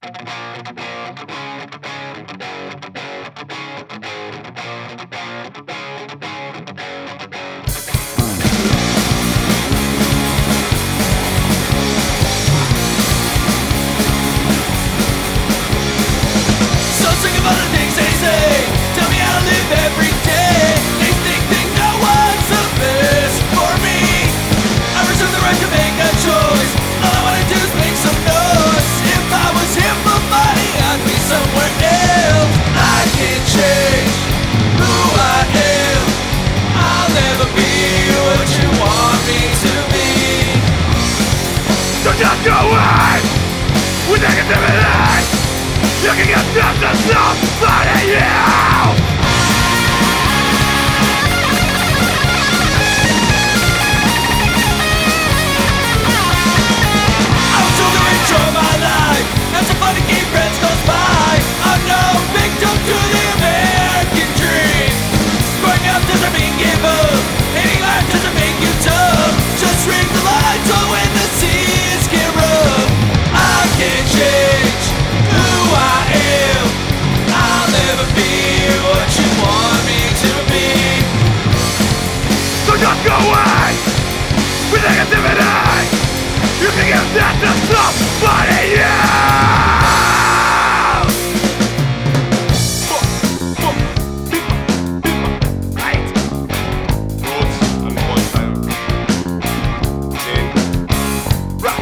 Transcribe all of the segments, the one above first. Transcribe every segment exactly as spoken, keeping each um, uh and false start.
So sick of all the things they say. Tell me how to live every day. They think they know what's the best for me. I reserve the right to make a choice. All I wanna do is make some noise. If I was here for money, I'd be somewhere else. I can't change who I am. I'll never be what you want me to be. So just go away with negativity. You can get just to somebody else. I was told to enjoy my life. That's a fun to keep friends close by. I'm no victim to the American dream. Growing up doesn't mean give up. Hating life doesn't make you tough. Just ring the lights so when the seas get rough. I can't change who I am. I'll never be what you want me to be. So just go away with negativity. You can give that to somebody else. Right? Roots and punchline. In. Rap.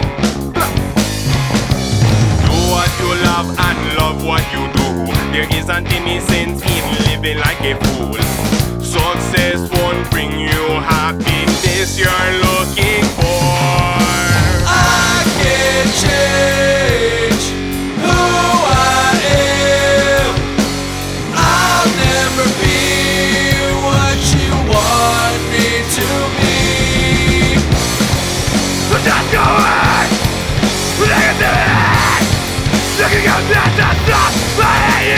Do what you love and love what you do. There isn't any sense in living like a fool. Success won't bring you happiness you're looking for. I can't change who I am. I'll never be what you want me to be. So just go away with negativity. You can give that to somebody